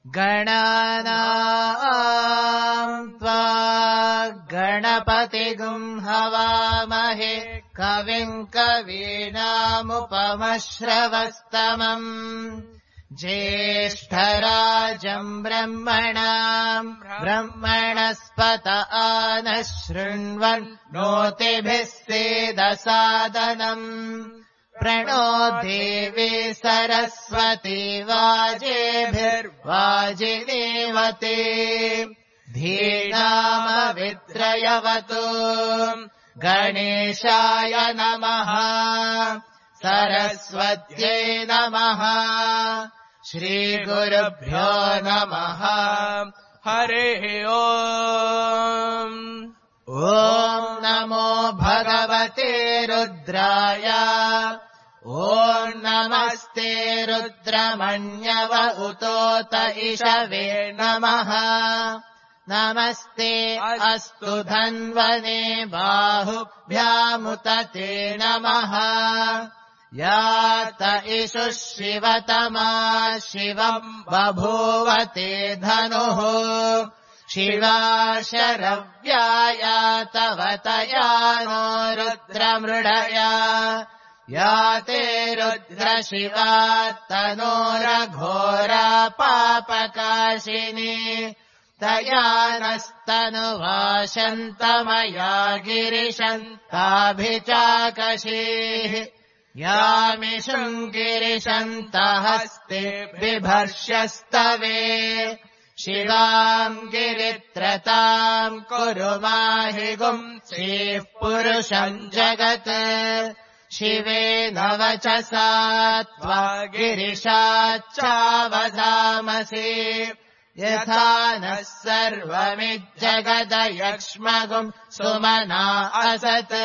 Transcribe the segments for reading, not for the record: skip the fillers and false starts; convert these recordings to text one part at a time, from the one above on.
गणानाम् त्वा गणपतिगुम् हवामहे कविम् कवीनामुपमश्रवस्तमम् ज्येष्ठराजम् ब्रह्मणाम् ब्रह्मणस्पत आनः शृण्वन् नोतिभिः सेदसादनम् प्रणो देवी सरस्वती वाजेभिर्वाजिनीवते धीनामविद्रयवतु गणेशाय नमः सरस्वत्यै नमः श्रीगुरुभ्यो नमः हरिः ओम् ॐ नमो भगवते रुद्राय ॐ नमस्ते रुद्रमण्यव उतोत इषवे नमः नमस्ते अस्तु धन्वने बाहुभ्यामुत ते नमः यात इषु शिवतमा शिवम् बभूव ते धनुः शिवा शरव्याया तव तया नो रुद्रमृडया या ते रुद्रशिवा तनोरघोरा पापकाशिनी तया नस्तनुवाशन्तमया गिरिशन्ताभिचाकशीः यामिषुम् गिरिशन्तहस्ते बिभर्ष्यस्तवे शिवाम् गिरित्रताम् कुरु माहि गुंसीः पुरुषम् जगत् शिवेन वचसा त्वा गिरिशाच्चावदामसि यथा नः सर्वमिज्जगदयक्ष्मगुम् सुमना असत्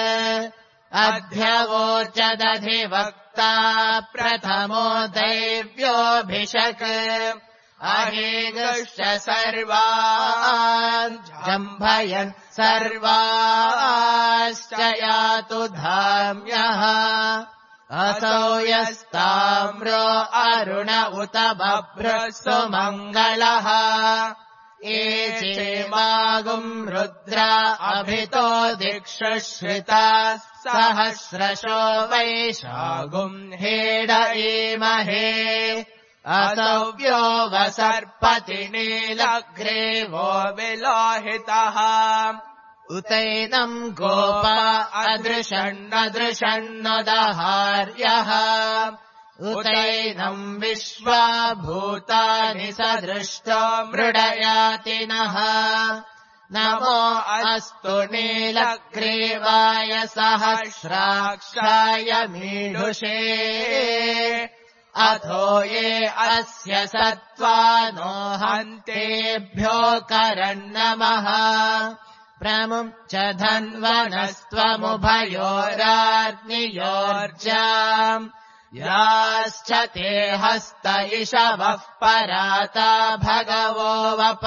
अध्यवोचदधिवक्ता प्रथमो दैव्योऽभिषक् अहेगुश्च सर्वान् जम्भयन् सर्वाश्च यातु धाम्यः असौ यस्ताम्रो अरुण उत बभ्रः सुमङ्गलः एचेमागुम् रुद्रा अभितो दिक्षु श्रिताः सहस्रशो वैशागुम् हेड ईमहे असव्यो वसर्पति नीलग्रीवो विलोहितः उतैनम् गोपा अदृशन्नदृशन्नदहार्यः उतैनम् विश्वा भूतानि सदृष्टो मृडयातिनः नमो अस्तु नीलग्रीवाय सहस्राक्षाय मीढुषे अथो ये अस्य सत्त्वानो हन्तेभ्यो करन्नमः प्रमुञ्च धन्वनस्त्वमुभयोराग्नियोर्जाम् याश्च ते हस्त इषवः पराता भगवो वप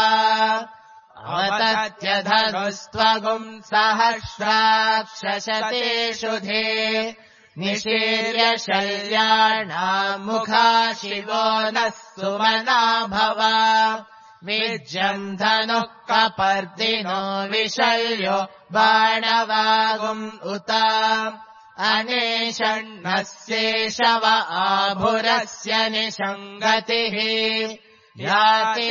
अवतत्यधनुस्त्वगुम् सहस्राक्षशतेषु धे निशीर्य शल्याणाम् मुखा शिवो नः सुमना भव विज्यम् धनुः कपर्दिनो विशल्यो बाणवागुम् उत अनेषण्णस्येषव आभुरस्य निषङ्गतिः याते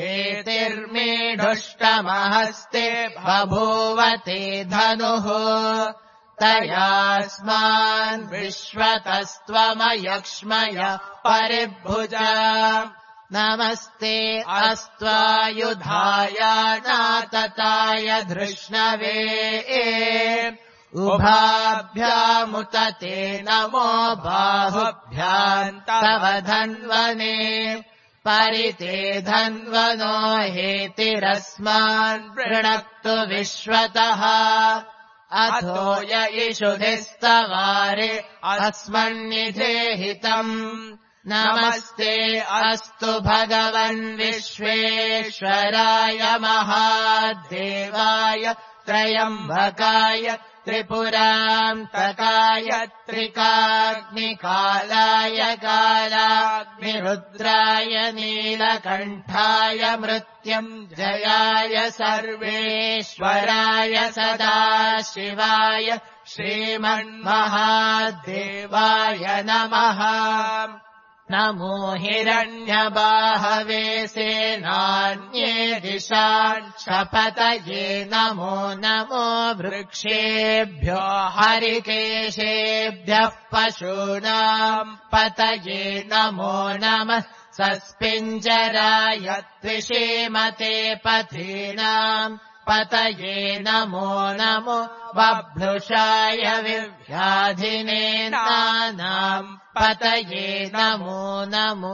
हेतिर्मीढुष्टमहस्ते बभूवते धनुः तयास्मान् विश्वतस्त्वमयक्ष्मय परिभुजा नमस्ते अस्त्वायुधाय नातताय धृष्णवे उभाभ्यामुत ते नमो बाहुभ्याम् तव धन्वने परिते धन्वनो हेतिरस्मान् वृणक्तु विश्वतः अथो य इषुधिस्तवारे अस्मन्निधेहितम् नमस्ते अस्तु भगवन् विश्वेश्वराय महादेवाय त्रयम्बकाय त्रिपुराम् तकाय त्रिकाग्निकालाय कालाग्निरुद्राय नीलकण्ठाय मृत्युञ्जयाय सर्वेश्वराय सदाशिवाय श्रीमन्महादेवाय नमः। नमो हिरण्यबाहवे सेनान्ये दिशाञ्चपतये नमो नमो वृक्षेभ्यो हरिकेशेभ्यः पशूनाम् पतये नमो नमः। सस्पिञ्जराय त्विषीमते पथीनाम् पतये नमो नमो बभ्रुषाय विव्याधिने नानाम् पतये नमो नमो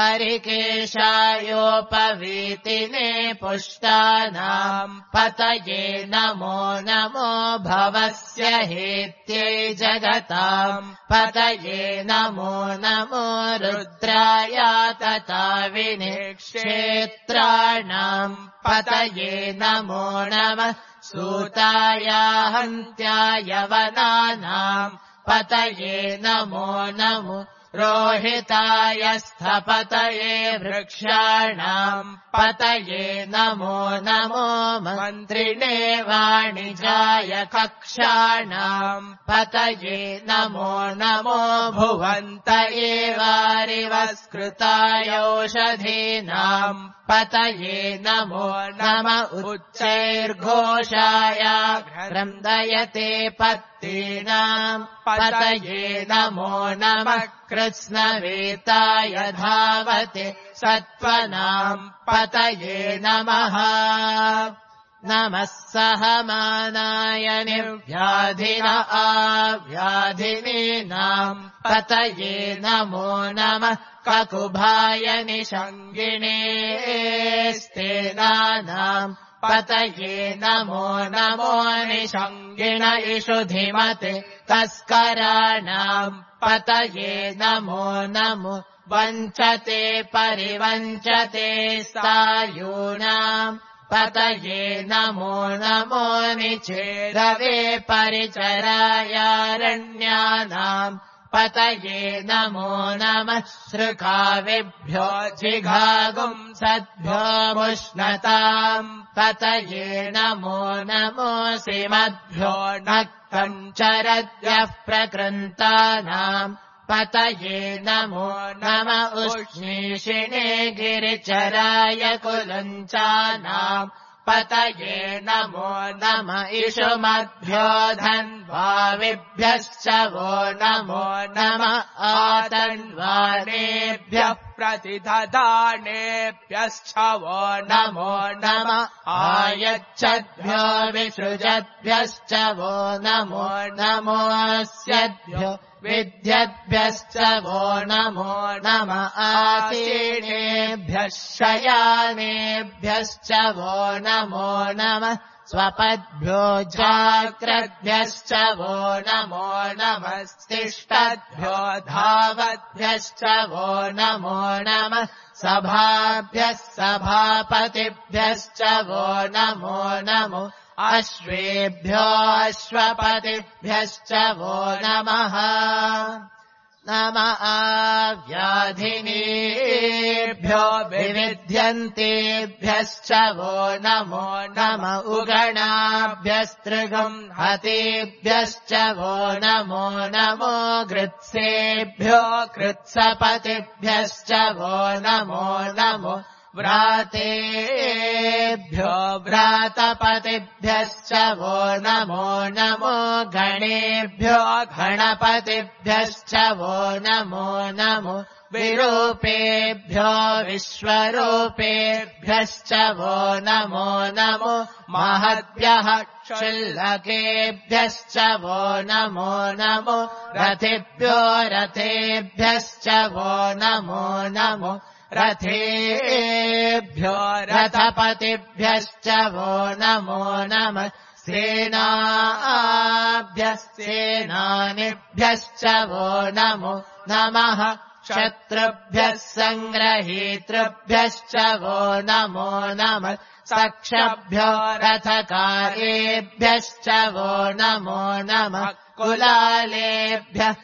हरिकेशायोपवीतिने पुष्टानाम् पतये नमो नमो भवस्य हेत्यै जगताम् पतये नमो नमो रुद्राय तताविने क्षेत्राणाम् पतये नमो नमः। सूताय हन्त्याय वनानाम् पतये नमो नमो रोहिताय स्थपतये वृक्षाणाम् पतये नमो नमो मन्त्रिणे वाणिजाय कक्षाणाम् पतये नमो नमो भुवन्तये वारिवस्कृताय औषधीनाम् पतये नमो नम उच्चैर्घोषाय क्रन्दयते पत्तीनाम् पतये नमो नमः। कृत्स्नवेताय धावते सत्त्वनाम् पतये नमः। नमः सहमानाय निर्व्याधिन आव्याधिनीनाम् पतये नमो नमः। ककुभाय निषङ्गिणे स्तेनानाम् पतये नमो नमो निषङ्गिण इषुधिमते तस्कराणाम् पतये नमो नमो वञ्चते परिवञ्चते सायूनाम् पतये नमो नमो निचेरवे परिचरायारण्यानाम् पतये नमो नमः। सृकाविभ्यो जिघागुम् सद्भ्यो मुष्णताम् पतये नमो नमो सीमद्भ्यो नक्तञ्चरद्यः प्रकृन्तानाम् पतये नमो नम उष्णीषिणे गिरिचराय कुलञ्चानाम् पतये नमो नम इषुमद्भ्यो धन्वाविभ्यश्च वो नमो नम आतन्वानेभ्यः प्रतिदधानेभ्यश्च वो नमो नम आयच्छद्भ्यो विसृजद्भ्यश्च वो नमो नमोऽस्यद्भ्यो विद्यद्भ्यश्च वो नमो नम आसीनेभ्यः शयानेभ्यश्च वो नमो नमः। स्वपद्भ्यो जाग्रद्भ्यश्च वो नमो नमस्तिष्ठद्भ्यो धावद्भ्यश्च वो नमो नमः। सभाभ्यः सभापतिभ्यश्च वो नमो नमो अश्वेभ्यो अश्वपतिभ्यश्च वो नमः। नम आव्याधिनीभ्यो विविध्यन्तेभ्यश्च वो नमो नम उगणाभ्यस्त्रिगम् हतेभ्यश्च वो नमो नमो गृत्सेभ्यो कृत्सपतिभ्यश्च वो नमो नमो व्रातेभ्यो व्रातपतिभ्यश्च वो नमो नमो गणेभ्यो गणपतिभ्यश्च वो नमो नमो विरूपेभ्यो विश्वरूपेभ्यश्च वो नमो नमो महद्भ्यः क्षुल्लकेभ्यश्च वो नमो नमो रथेभ्यो रथेभ्यश्च वो नमो नमो रथेभ्यो रथपतिभ्यश्च वो नमो नमः। सेनाभ्यः सेनानिभ्यश्च वो नमो नमः। शत्रुभ्यः सङ्ग्रहीतृभ्यश्च वो नमो नमः सक्षभ्यो रथकारेभ्यश्च वो नमो नमः कुलालेभ्यः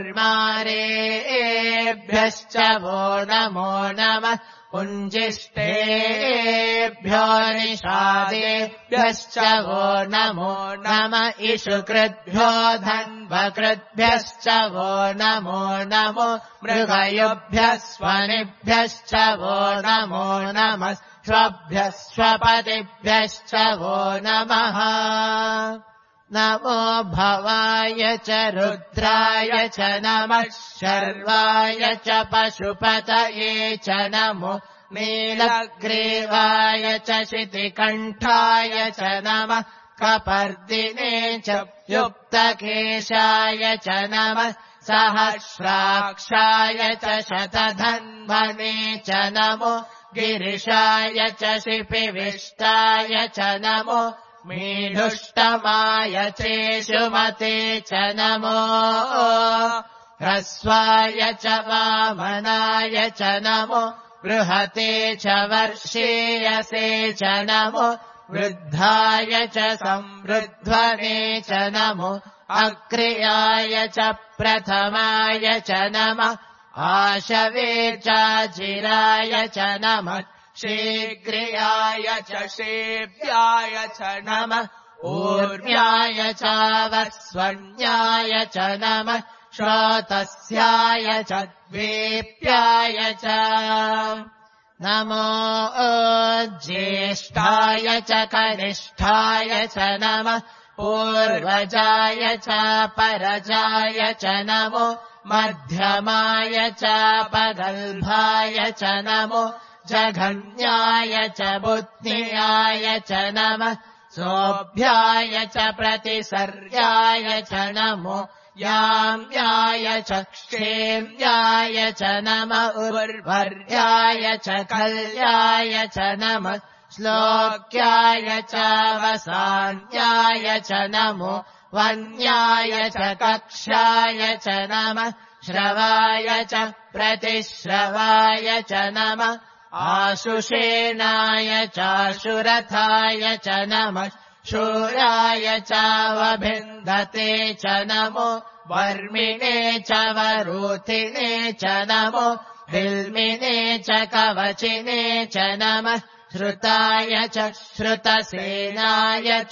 कर्मारेभ्यश्च वो नमो नमः पुञ्जिष्ठेभ्यो निषादेभ्यश्च वो नमो नमः इषुकृद्भ्यो धन्वकृद्भ्यश्च वो नमो नमो मृगयुभ्यः स्वनिभ्यश्च वो नमो नमः स्वभ्यः स्वपतिभ्यश्च वो नमः नमो भवाय च रुद्राय च नमः शर्वाय च पशुपतये च नमो नीलग्रीवाय च शितिकण्ठाय च नमः कपर्दिने च युक्तकेशाय च नमः सहस्राक्षाय च शतधन्वने च नमो गिरिशाय च शिपिविष्टाय च नमो मीढुष्टमाय चेषुमते च नमो ह्रस्वाय च वामनाय च नमो बृहते च वर्षेयसे च नमो वृद्धाय च संवृध्वने च नमो अक्रियाय च प्रथमाय च नमः आशवे चाजिराय च नमः शीघ्रियाय च शेव्याय च नमः ऊर्व्याय च वस्वन्याय च नमः श्रोतस्याय च द्वेप्याय च नमो ज्येष्ठाय च कनिष्ठाय च नमः पूर्वजाय च परजाय च नमो मध्यमाय च पगल्भाय च नमो जघन्याय च बुद्ध्याय च नमः सोऽभ्याय च प्रतिसर्याय च नमो याम्याय च क्षेम्याय च नमः उर्वर्याय च कल्याय च नमः श्लोक्याय च वसान्याय च नमो वन्याय च कक्षाय च नमः श्रवाय च प्रतिश्रवाय च नमः आशुषेणाय चाशुरथाय च नमः शूराय चावभिन्दते च नमो वर्मिणे च वरूथिणे च नमो हिल्मिने च कवचिने च नमः श्रुताय च श्रुतसेनाय च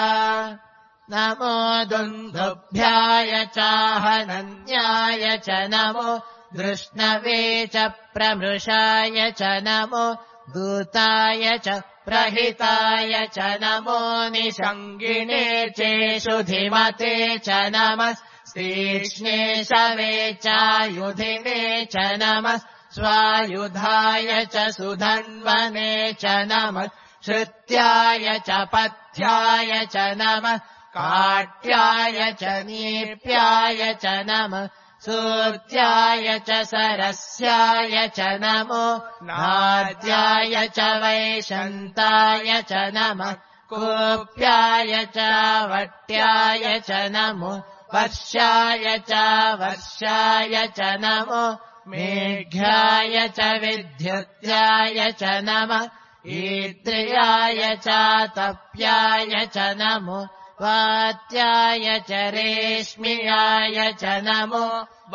नमो दुन्दुभ्याय चाहनन्याय च नमो दृष्णवे च प्रमृषाय च नमो दूताय च प्रहिताय च नमो निषङ्गिणे चेषुधिमते च नमः तीक्ष्णे शवे चायुधिने च नमः स्वायुधाय च सुधन्वने च नमः श्रुत्याय च पथ्याय च नमः काट्याय च नीप्याय च नमः सूर्त्याय च सरस्याय च नमो नाद्याय च वैशन्ताय च नमः कूप्याय च वट्याय च नमो वर्षाय च वर्षाय च नमो मेघ्याय च विद्युत्याय च नमः ईद्रियाय च तप्याय च नमो वात्याय च रेश्म्याय च नमो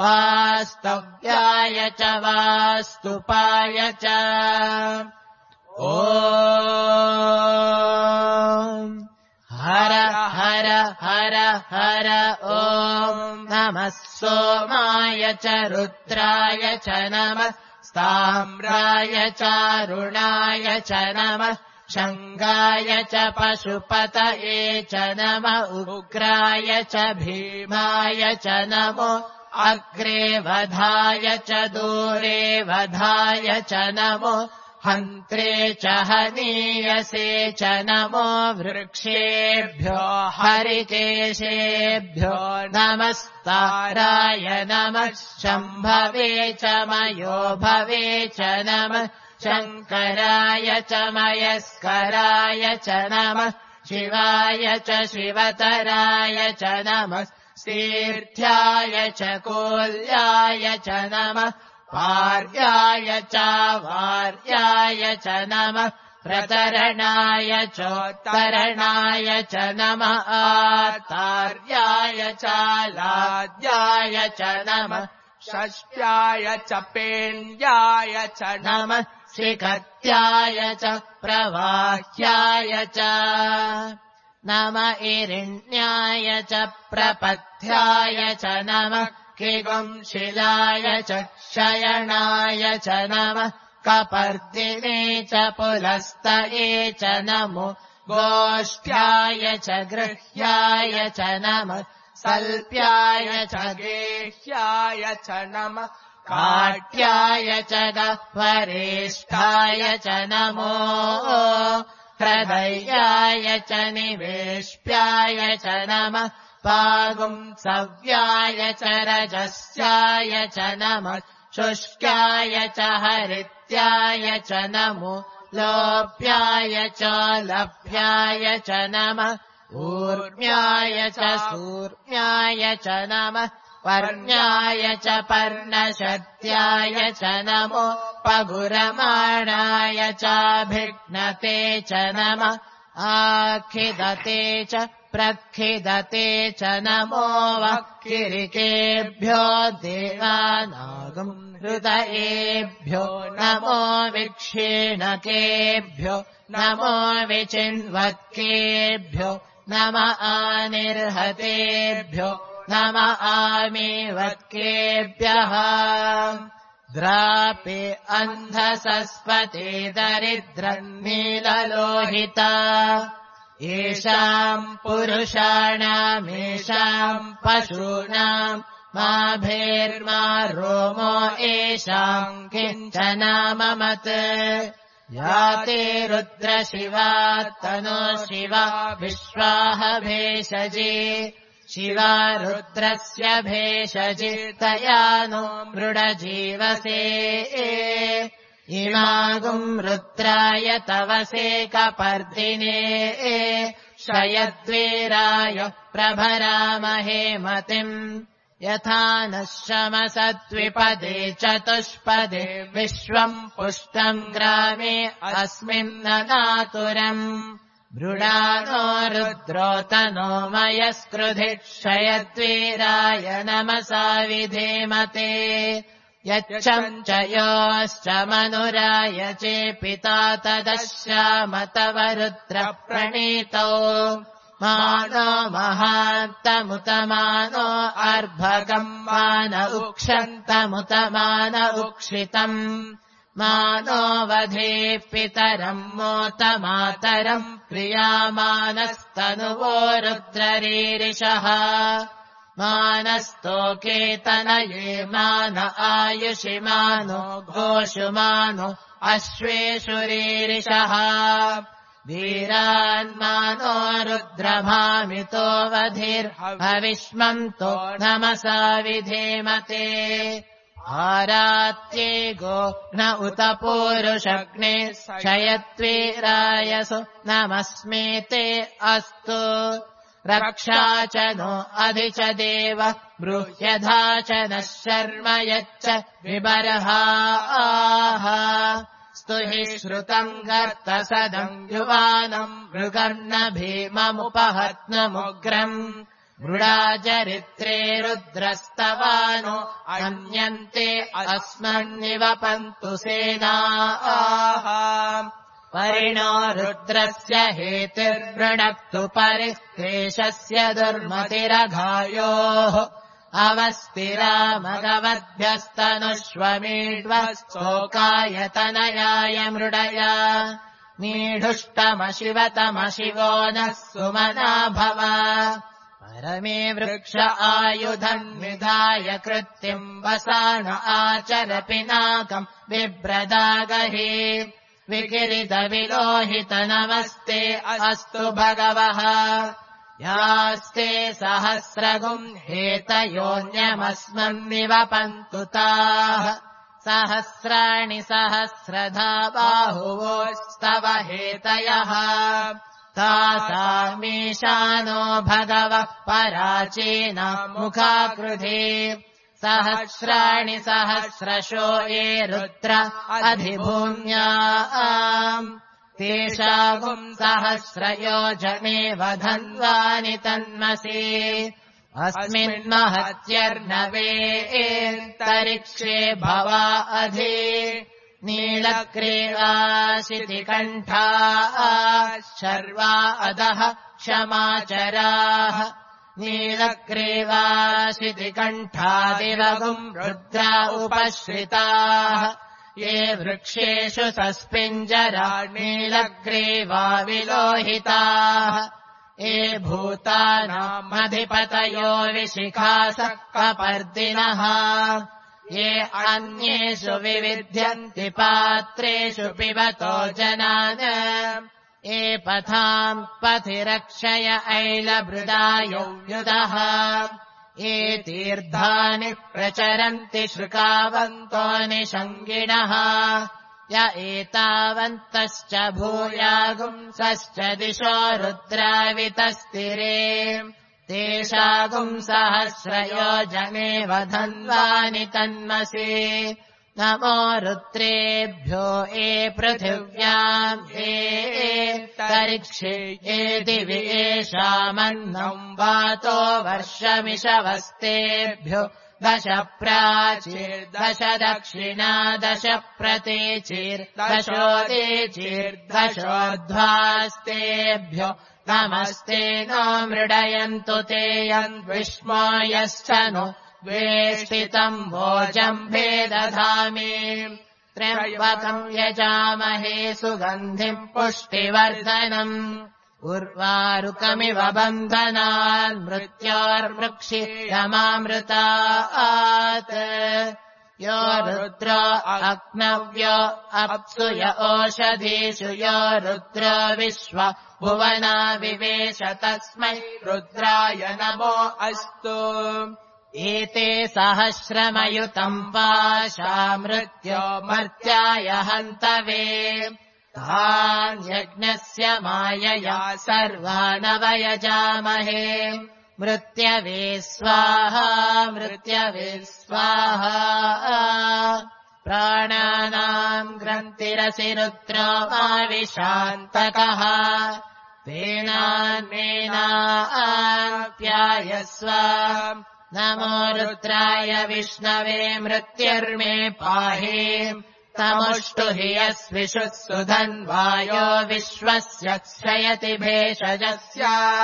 वास्तव्याय च वास्तुपाय च ॐ हर हर हर हर ॐ नमः सोमाय च रुद्राय च नमः ताम्राय चारुणाय च नमः शङ्गाय च पशुपतये च नमः उग्राय च भीमाय च नमो अग्रे वधाय च दूरे वधाय च नमो हन्त्रे च हनीयसे च नमो वृक्षेभ्यो हरिकेशेभ्यो नमस्ताराय नमः शम्भवे च मयोभवे च नमः शङ्कराय च मयस्कराय च नमः शिवाय च शिवतराय च नमः तीर्थ्याय च कोल्याय च नमः पार्याय च वार्याय च नमः प्रतरणाय चोत्तरणाय च नमः आतार्याय च लाद्याय च नमः षष्ट्याय च पेन्द्याय च नमः श्रीकत्याय च प्रवाह्याय च नम इरिण्याय च प्रपथ्याय च नमः किगुंशिलाय च शयनाय च नमः कपर्दिने च पुलस्तये च नमो गोष्ठ्याय च गृह्याय च नमः सल्प्याय च गेह्याय च नमः काट्याय च गह्वरेष्ठाय च नमो हृदयाय च निवेश्याय च नमः पागुंसव्याय च रजस्याय च नमः शुष्क्याय च हरित्याय च नमो लोभ्याय च लभ्याय च नमः ऊर्म्याय च सूर्म्याय च नमः पर्ण्याय च पर्णशत्याय च नमो पगुरमाणाय चाभिघ्नते च नमः आखिदते च प्रखिदते च नमो वक्किरिकेभ्यो देवानागं हृदयेभ्यो नमो विक्षीणकेभ्यो नमो विचिन्वत्केभ्यो नम आनिर्हतेभ्यो नम आमीवत्केभ्यः द्रापे अन्धसस्पते दरिद्रन्नीललोहिता येषाम् पुरुषाणामेषाम् पशूनाम् माभेर्मा रोमो येषाम् किञ्चनाममत् याते रुद्रशिवात्तनो शिवा विश्वाह भेषजे शिवा रुद्रस्य भेषजे तया नो मृडजीवसे इमागुम् रुद्राय तवसे कपर्दिने शयद्वीराय प्रभरामहे मतिम् यथा नः शमसद्विपदे चतुष्पदे विश्वम् पुष्टम् ग्रामे अस्मिन्ननातुरम् मृडानो रुद्रोतनो मयस्कृधिक्षयद्वीराय नमसा विधेमते यच्चम् च योश्च मनुराय चेपिता तदश्याम तव रुद्रप्रणीतौ मानो महान्तमुतमानो अर्भगम् मान उक्षन्तमुतमान उक्षितम् मानो वधेः पितरम् मोतमातरम् प्रियामानस्तनुवो रुद्ररीरिषः मानस्तोकेतनये मान आयुषि मानो घोषुमानो अश्वेषु रीरिषः वीरान्मानो रुद्रभामितो वधिर्हविष्मन्तो नमसा विधेमते आरात्ये गोघ्न उत पूरुषग्ने क्षयद्वीरायसु नमस्मेते अस्तु रक्षा च नो अधि च देव ब्रूह्यधा च नः शर्म यच्च विबर्हाः स्तुहि श्रुतम् गर्तसदम् युवानम् मृगर्न भीममुपहत्नमुग्रम् मृडाचरित्रे रुद्रस्तवानो अन्यन्ते अस्मन्निवपन्तु सेनाः परिणो रुद्रस्य हेतिर्वृणक्तु परिक्लेशस्य दुर्मतिरघायोः अवस्तिरामगवद्भ्यस्तनुष्वमीड्वस्तोकायतनयाय मृडया मीढुष्टमशिवतमशिवो नः सुमना भव परमे वृक्ष आयुधन्विधाय कृत्तिम् वसान आचर पिनाकम् बिभ्रदागहि विकिरितविलोहित नमस्ते अस्तु भगवः यास्ते सहस्रगुम् हेतयोऽन्यमस्मन्निवपन्तु ताः सहस्राणि सहस्रधा बाहुवोस्तव हेतयः तासामीशानो भगवः पराचीना मुखाकृधे सहस्राणि सहस्रशो ये रुद्र अधिभूम्याम् तेषागुम् सहस्रयोजनेव धन्वानि तन्मसि अस्मिन्महत्यर्नवेन्तरिक्षे भवा अधि नीलग्रीवाशितिकण्ठाः शर्वा अधः क्षमाचराः नीलग्रीवाशितिकण्ठादिवगुम् रुद्रा उपश्रिताः ये वृक्षेषु सस्पिञ्जरा नीलग्रीवा विलोहिताः ये भूतानामधिपतयो विशिखासक्कपर्दिनः ये अन्येषु विविध्यन्ति पात्रेषु पिबतो जनान् ये पथाम् पथि रक्षय ऐलभृदायुयुधः ये तीर्थानि प्रचरन्ति श्रुकावन्तो निषङ्गिणः य एतावन्तश्च भूयागुंसश्च दिशो रुद्रावितस्तिरे तेषागुम् सहस्रयोजनेव धन्वानि तन्मसि नमो रुद्रेभ्यो ये पृथिव्याम् ये तरिक्षे ये दिवि येषामन्नम् वातो वर्षमिषवस्तेभ्यो 10 प्राचीर्दश दक्षिणा 10 प्रतीचीर्दशोदीचीर्दशोर्ध्वास्तेभ्यो नमस्ते नो मृडयन्तु ते यन्विष्मोयश्च नो द्वेष्टितम् भोजम्भे दधामि त्र्यम्बकम् यजामहे सुगन्धिम् पुष्टिवर्धनम् उर्वारुकमिव बन्धनान् मृत्योर्मृक्षीयमामृतात् यो रुद्रो अग्नव्यो अप्सु य ओषधीषु यो रुद्रो विश्व भुवना विवेश तस्मै रुद्राय नमो अस्तु एते सहस्रमयुतम् पाशा मृत्यो मर्त्याय हन्तवे तान्यज्ञस्य मायया सर्वानवयजामहे मृत्यवे स्वाहा मृत्यवे स्वाहा प्राणानाम् ग्रन्थिरसि रुद्रो माविशान्तकः तेनान्मेनाप्यायस्व नमो रुद्राय विष्णवे मृत्युर्मे पाहि तमुष्टु हि यस्विषुत्सु धन्वायो विश्वस्य क्षयति भेषजस्य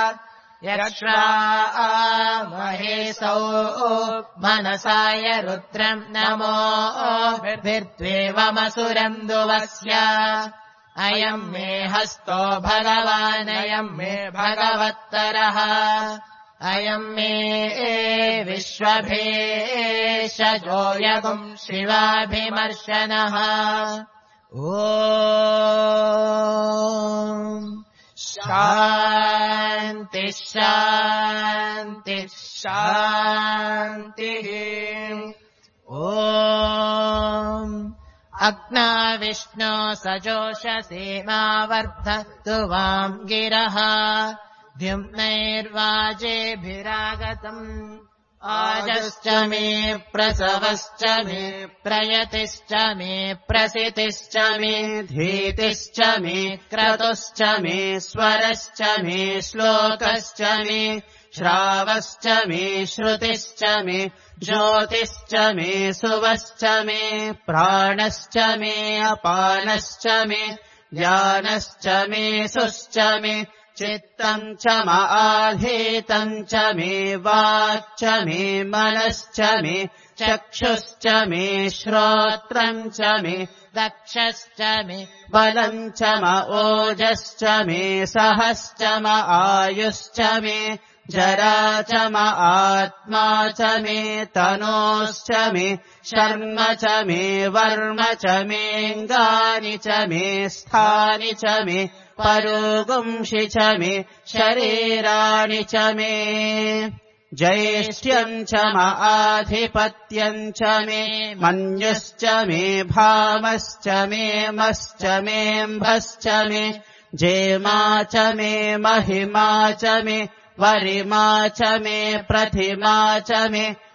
यक्ष्वामहेसौ मनसाय रुद्रम् नमो भिर्द्वेवमसुरम् दुवस्य अयम् मे हस्तो भगवानयम् मे भगवत्तरः अयम् मे विश्वभेषजो यगुम् शिवाभिमर्शनः ॐ शान्ति शान्ति शान्तिः ॐ अग्ना विष्णो सजोषसेमावर्धतु वाम् गिरः द्युम्नैर्वाजेभिरागतम् आजश्च मे प्रसवश्च मे प्रयतिश्च मे प्रसितिश्च मे धीतिश्च मे क्रतुश्च मे स्वरश्च मे श्लोकश्च मे श्रावश्च मे श्रुतिश्च मे ज्योतिश्च मे सुवश्च मे प्राणश्च मे अपानश्च मे ज्ञानश्च मे सुश्च मे चित्तम् च आधीतम् च मे वाक् च मे मनश्च मे चक्षुश्च मे श्रोत्रम् च मे दक्षश्च मे बलम् च ओजश्च मे सहश्च आयुश्च मे जरा च आत्मा च मे तनोश्च मे शर्म च मे वर्म च मेऽङ्गानि च मे स्थानि च मे परोगुंषि च मे शरीराणि च मे ज्येष्ठ्यम् च आधिपत्यम् च मे मन्युश्च मे भामश्च मे मश्च मेऽम्भश्च मे जेमा च मे महिमा च मे वरिमा च मे प्रतिमा च मे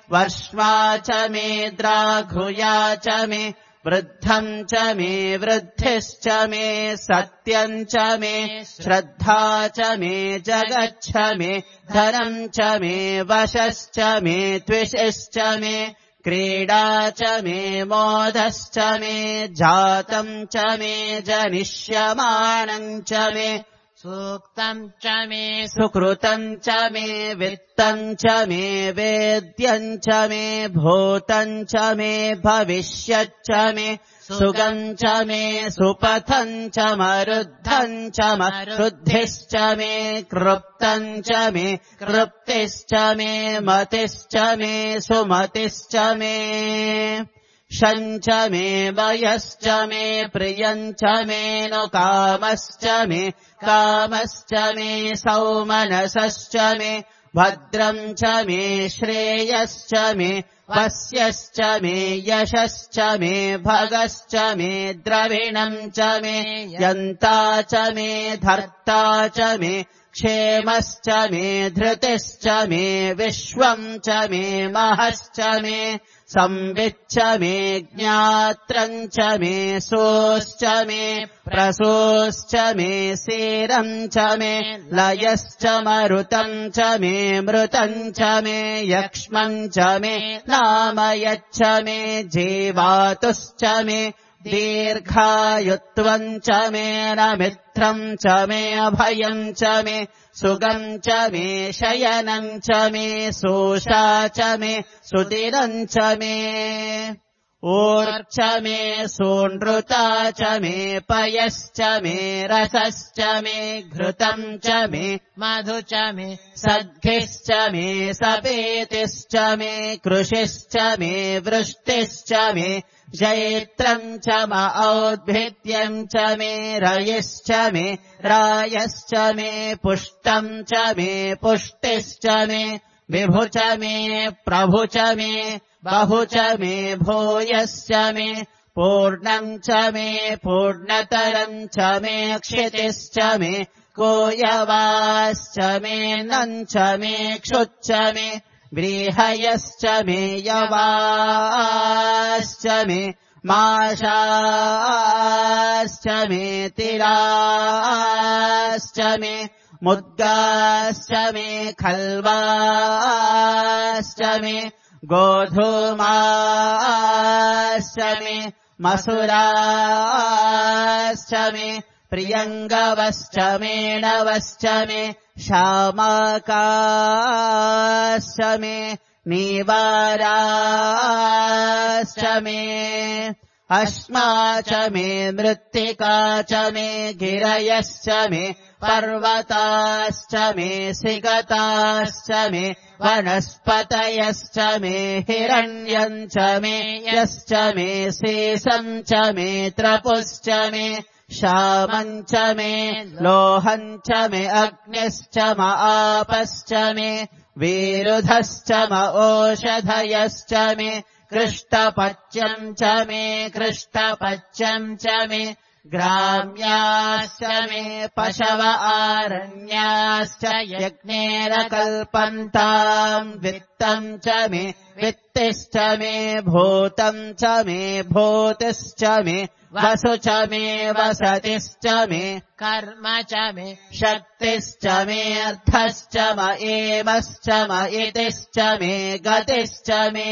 वर्ष्मा च मे द्राघुया च मे वृद्धम् च मे वृद्धिश्च मे सत्यम् च मे श्रद्धा च मे जगच्छ मे धनम् च मे वशश्च मे त्विषश्च मे क्रीडा च मे मोदश्च मे जातम् च मे जनिष्यमानम् च मे सूक्तम् च मे सुकृतम् च मे वित्तम् च मे वेद्यम् च मे भूतम् च मे भविष्यच्च मे सुगम् च मे सुपथम् च मरुद्धम् च मरुद्धिश्च मे कृप्तम् च मे कृप्तिश्च मे मतिश्च मे सुमतिश्च मे शञ्च मे वयश्च मे प्रियम् च मे नु कामश्च मे कामश्च मे सौमनसश्च मे भद्रम् च मे श्रेयश्च मे वस्यश्च मे यशश्च मे भगश्च मे द्रविणम् च मे यन्ता च मे धर्ता च मे क्षेमश्च मे धृतिश्च मे विश्वम् च मे महश्च मे संविच्च मे ज्ञात्रम् च मे सोश्च मे प्रसोश्च मे सीरम् च मे लयश्च मरुतम् च मे मृतम् च मे यक्ष्मम् च मे नामयच्च मे जीवातुश्च मे दीर्घायुत्वम् च मे नमित्रम् च मे अभयम् च मे सुगम् च मे शयनम् च मे सोषा च मे सुदिनम् च मे ऊर्च मे सोनृता च मे पयश्च मे रसश्च मे घृतम् च मे मधु च मे सद्भिश्च मे सपेतिश्च मे कृषिश्च मे वृष्टिश्च मे जैत्रम् च म औद्भिद्यम् च मे रयिश्च मे रायश्च मे पुष्टम् च मे पुष्टिश्च मे विभु च मे प्रभु च मे बहु च मे भूयश्च मे पूर्णम् च मे पूर्णतरम् च मे क्षितिश्च मे कोयवाश्च मे नम् च मे क्षुच्च मे व्रीहयश्च मे यवाश्च मे माशाश्च मे तिराश्च मे मुद्गाश्च मे खल्वाश्च मे गोधूमाश्च मे मसुराश्च मे प्रियङ्गवश्च मे नवश्च मे श्यामाकाश्च मे नीवाराश्च मे अश्मा च मे मृत्तिका च मे गिरयश्च मे पर्वताश्च मे सिगताश्च मे वनस्पतयश्च मे हिरण्यम् च मे यश्च मे शेषम् च मे त्रपुश्च मे श्यामम् च मे लोहम् च मे अग्निश्च म आपश्च मे विरुधश्च म ओषधयश्च मे कृष्टपच्यम् च मे कृष्टपच्यम् च मे ग्राम्याश्च मे पशव आरण्याश्च यज्ञेन कल्पन्ताम् वित्तम् च मे वित्तिश्च मे भूतम् च मे भूतिश्च मे वसु च मे वसतिश्च मे कर्म च मे शक्तिश्च मे अर्थश्च म एमश्च म इतिश्च मे गतिश्च मे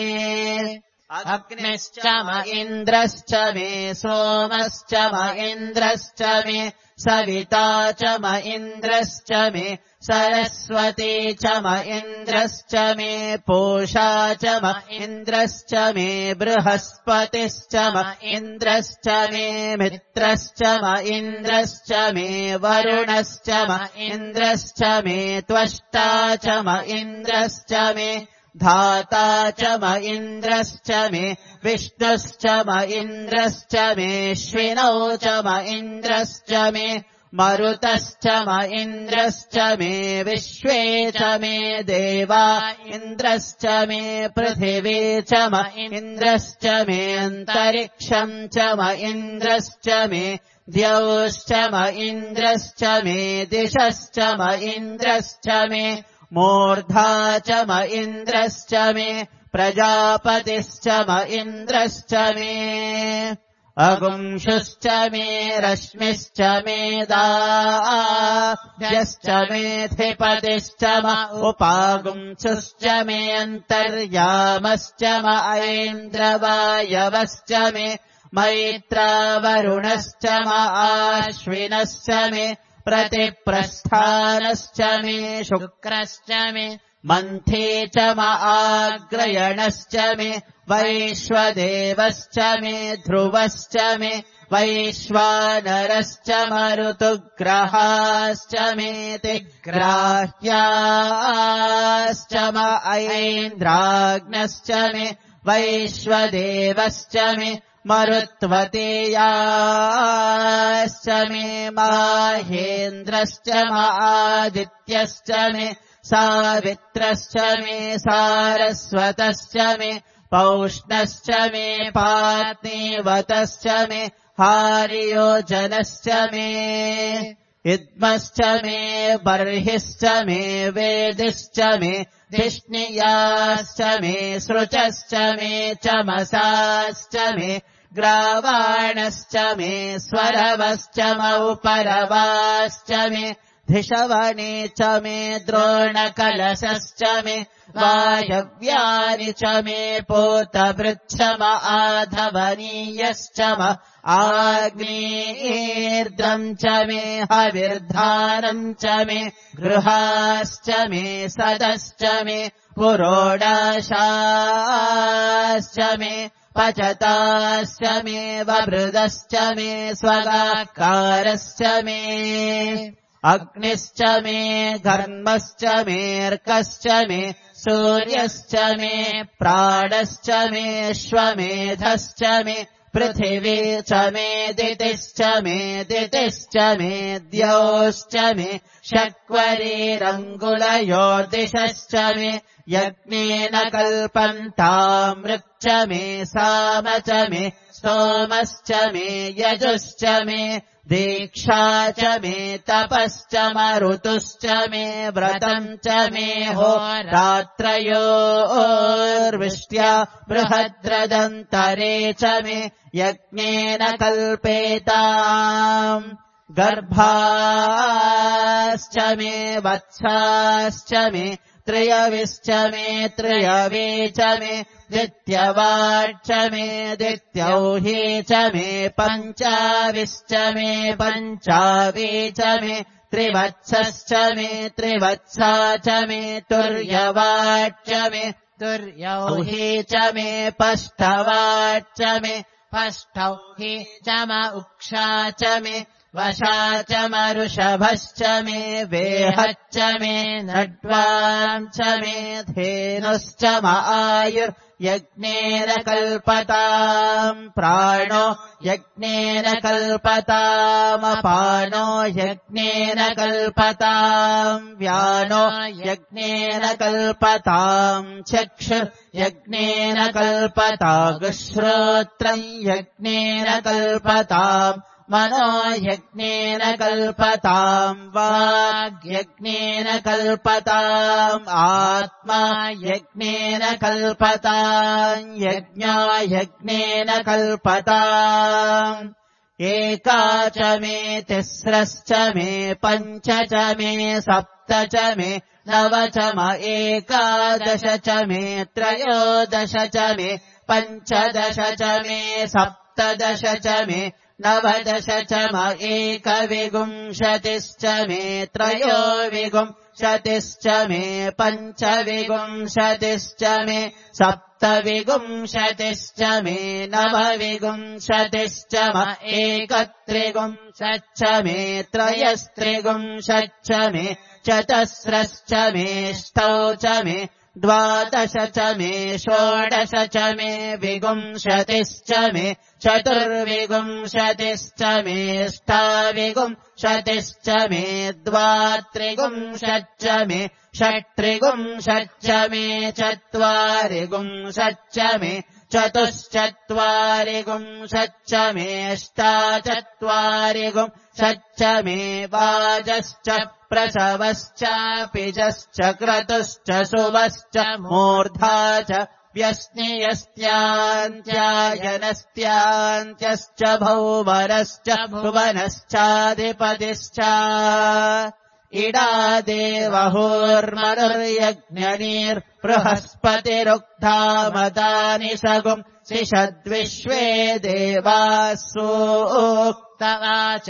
अग्निश्च म इन्द्रश्च मे सोमश्च म इन्द्रश्च मे सविता च म इन्द्रश्च मे सरस्वती च म इन्द्रश्च मे पूषा च म इन्द्रश्च मे बृहस्पतिश्च म इन्द्रश्च मे मित्रश्च म इन्द्रश्च मे वरुणश्च म इन्द्रश्च मे त्वष्टा च म इन्द्रश्च मे धाता च म इन्द्रश्च मे विष्णुश्च म इन्द्रश्च मे श्विनौ च म इन्द्रश्च मे मरुतश्च म इन्द्रश्च मे विश्वे च मे देवा इन्द्रश्च मे पृथिवी च म इन्द्रश्च मे अन्तरिक्षम् च म इन्द्रश्च मे द्यौश्च म इन्द्रश्च मे दिशश्च म इन्द्रश्च मे मूर्धा च म इन्द्रश्च मे प्रजापतिश्च म इन्द्रश्च मे अगुंशुश्च मे रश्मिश्च मेदाभ्यश्च मेऽधिपतिश्च म उपागुंशुश्च मे अन्तर्यामश्च म ऐन्द्रवायवश्च मे मैत्रावरुणश्च म आश्विनश्च मे प्रतिप्रस्थानश्च मे शुक्रश्च मे मन्थे च म आग्रयणश्च मे वैश्वदेवश्च मे ध्रुवश्च मे वैश्वानरश्च म ऋतुग्रहाश्च मेति ग्राह्याश्च म ऐन्द्राग्नश्च मे वैश्वदेवश्च मे मरुत्वतेयाश्च मे माहेन्द्रश्च म आदित्यश्च मे सावित्रश्च मे सारस्वतश्च मे पौष्णश्च मे पात्नीवतश्च मे हार्योजनश्च मे इद्मश्च मे बर्हिश्च मे वेदिश्च मे धिष्णियाश्च मे सृचश्च मे चमसाश्च मे ग्रावाणश्च मे स्वरवश्च म उपरवाश्च मे धिषवणे च मे द्रोणकलशश्च मे वायव्यानि च मे पोतवृच्छ म आधवनीयश्च म आग्नेर्द्रम् च मे हविर्धानम् च मे गृहाश्च मे सदश्च मे पुरोडाशाश्च मे पचताश्च मे ववृदश्च मे स्वगाकारश्च मे अग्निश्च मे घर्मश्च मेऽर्कश्च मे सूर्यश्च मे प्राणश्च मे श्वमेधश्च मे पृथिवी च मे दितिश्च मे द्यौश्च मे शक्वरीरङ्गुलयोर्दिशश्च मे यज्ञेन कल्पन्तामृच्च मे साम च मे सोमश्च मे यजुश्च मे दीक्षा च मे तपश्च म ऋतुश्च मे व्रतम् च मे होरात्रयोर्विष्ट्या बृहद्रदन्तरे च मे यज्ञेन कल्पेताम् गर्भाश्च मे वत्साश्च मे त्रयविश्च मे त्रयवे च मे दित्यवाच्च मे दित्यौही च मे पञ्चाविश्च मे पञ्चावी च मे त्रिवत्सश्च मे त्रिवत्सा च मे तुर्यवाच्च मे तुर्यौही च मे पष्टवाच्च मे पष्टौही च म उक्षा च मे वशा च म ऋषभश्च मे वेहच्च मे नड्वाम् च मे धेनुश्च म आयुर्यज्ञेन कल्पताम् प्राणो यज्ञेन कल्पतामपानो यज्ञेन कल्पताम् व्यानो यज्ञेन कल्पताम् चक्षुर्यज्ञेन कल्पतागुश्रोत्रम् यज्ञेन कल्पताम् मनो यज्ञेन कल्पताम् वाग्यज्ञेन कल्पताम् आत्मा यज्ञेन कल्पताम् यज्ञा यज्ञेन कल्पताम् एका च मे तिस्रश्च मे पञ्च च मे सप्त च मे नव च म एकादश च मे त्रयोदश च मे पञ्चदश च मे सप्तदश च मे नवदश च म एकविंशतिश्च मे त्रयोविंशतिश्च मे पञ्चविंशतिश्च मे सप्तविंशतिश्च मे नवविंशतिश्च म एकत्रिंशच्च मे त्रयस्त्रिंशच्च मे चतस्रश्च मे ष्टौ च मे द्वादश च मे षोडश च मे विंशतिश्च मे चतुर्विंशतिश्च मे अष्टाविंशतिश्च मे द्वात्रिंशच्च मे षट्त्रिंशच्च मे चत्वारिंशच्च मे चतुश्चत्वारिंशच्च मे अष्टाचत्वारिंशच्च मे वाजश्च प्रसवश्च पिजश्च क्रतुश्च सुवश्च मूर्धा च व्यस्नियस्त्यान्त्यायनस्त्यान्त्यश्च भौवनश्च भुवनश्चाधिपतिश्च इडा देवहोर्मनुर्यज्ञनीर्बृहस्पतिरुक्तामदानि सगुम् सिषद्विश्वे देवाः सूक्तवाच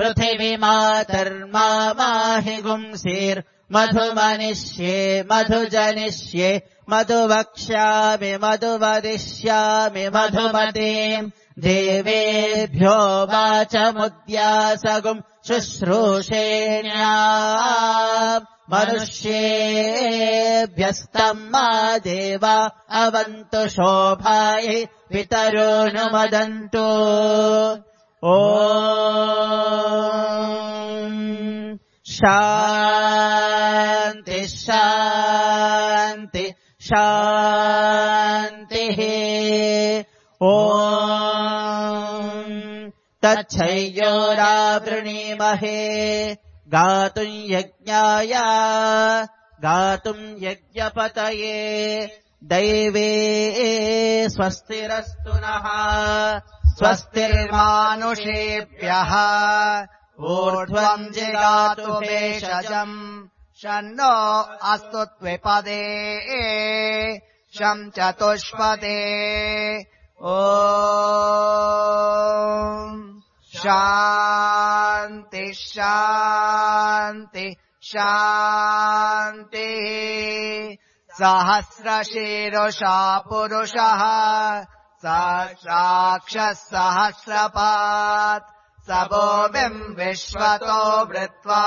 पृथिवीमातर्माहि गुंसीर्मधुमनिष्ये मधुजनिष्ये मधुवक्ष्यामि मधुवदिष्यामि मधुमतीम् देवेभ्यो वाचमुद्यासगुम् शुश्रूषेण्या मनुष्येभ्यस्तम् मा देवा अवन्तु शोभायै पितरोऽनुमदन्तु ॐ शान्ति शान्ति शान्तिः ॐ तच्छय्योरावृणीमहे गातुम् यज्ञाय गातुम् यज्ञपतये दैवे स्वस्तिरस्तु नः स्वस्तिर्मानुषेभ्यः ऊर्ध्वम् जिगातु भेषजम् शन्नो अस्तु त्विपदे शं चतुष्पदे ॐ शान्ति शान्ति शान्तिः सहस्रशीर्षा पुरुषः साक्षः सहस्रपात् स भूमिम् विश्वतो वृत्वा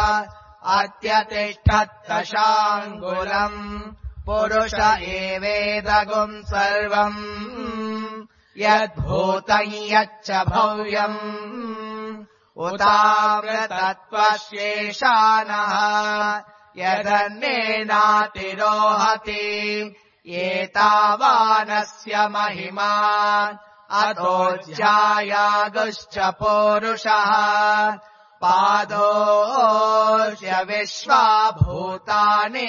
अत्यतिष्ठत्तशाङ्गुलम् पुरुष एवेदगुम् सर्वम् यद्भूतम् यच्च भव्यम् उतामृतत्वशेषानः यदन्नेनातिरोहति एतावानस्य महिमा अतोऽध्यायागुश्च पौरुषः पादोऽस्य विश्वाभूतानि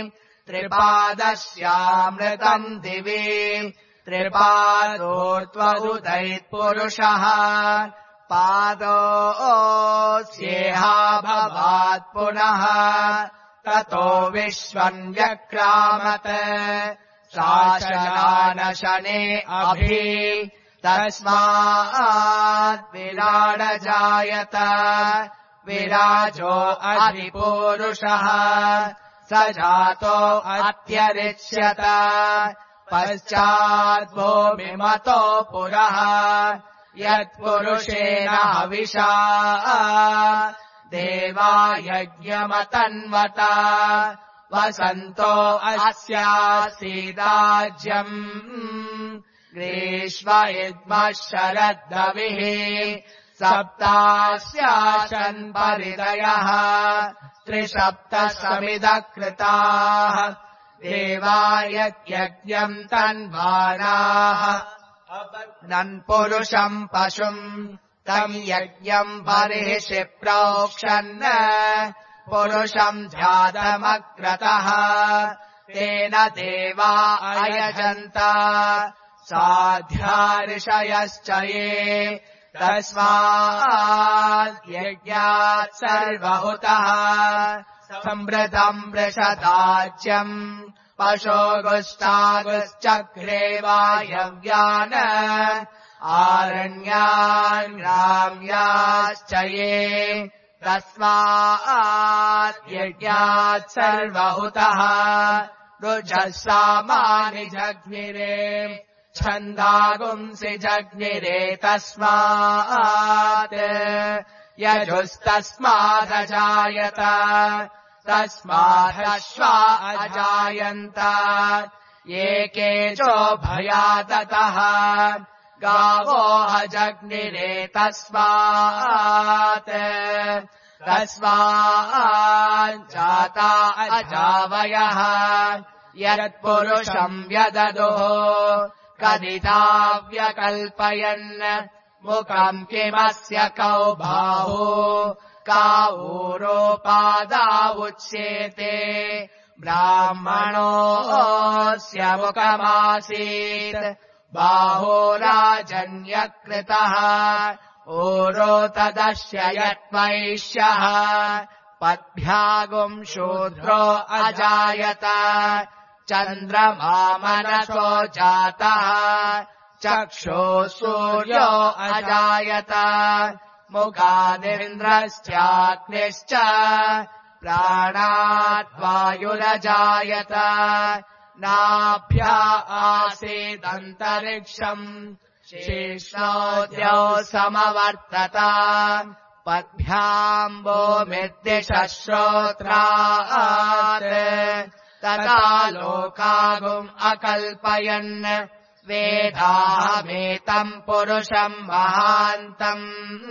त्रिपादस्यामृतम् दिवि त्रिपादोर्त्वदुदैत्पुरुषः पादोऽस्येहा भवात् पुनः ततो विश्वम् व्यक्रामत् शासनानशने अभि तस्मात् विराडजायत विराजो अधिपूरुषः स जातो अत्यरिच्यत पश्चाद्भूमिमतो पुरः यत्पुरुषेण हविषा देवा यज्ञमतन्वत वसन्तो अस्यासीदाज्यम् ग्रीष्म इद्मः शरद्रविः सप्तास्याशन् परिदयः त्रिसप्तः समिदः कृताः देवा यज्ञम् तन्वानाः नन्पुरुषम् पशुम् तम् यज्ञम् बर्हिषि प्रोक्षन् पुरुषम् ध्यातमग्रतः तेन देवा अयजन्त साध्या ऋषयश्च ये तस्मात् यज्ञात् सर्वहुतः समृतम् वृषदाज्यम् पशोगुष्टागुश्चक्रे वायव्यान् आरण्यान् ग्राम्याश्च ये तस्मात् यज्ञात् सर्वहुतः रुजः सामानि जग्निरे छन्दागुंसि जग्निरे तस्मात् यजुस्तस्मादजायत तस्मादश्वा अजायन्त ये केचो भयाततः गावो अजग्निरे तस्मात् जाता अजावयः यत्पुरुषम् व्यददुः कदिता व्यकल्पयन् मुखम् किमस्य कौ बाहु काऊरोपादा उच्येते ब्राह्मणोऽस्य मुखमासीत् बाहो राजन्यकृतः ओरोतदस्य यत्वैष्यः पद्भ्यागुम् शूद्रो अजायत चन्द्रमा मनसो जातः चक्षुः सूर्यो अजायत मुखादिन्द्रश्चाग्निश्च प्राणात् वायुरजायत नाभ्या आसीदन्तरिक्षम् शीर्ष्णोद्यौ समवर्तत पद्भ्याम्बोमिर्दिशश्रोत्रात् तथा लोकागुम् अकल्पयन् वेदाहमेतम् पुरुषम् महान्तम्